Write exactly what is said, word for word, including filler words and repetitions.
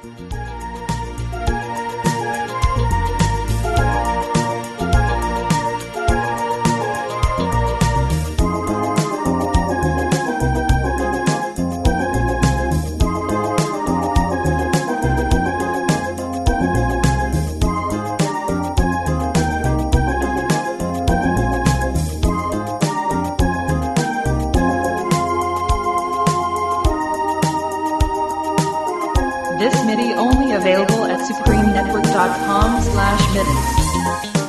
This MIDI only available at supreme network dot com slash MIDI.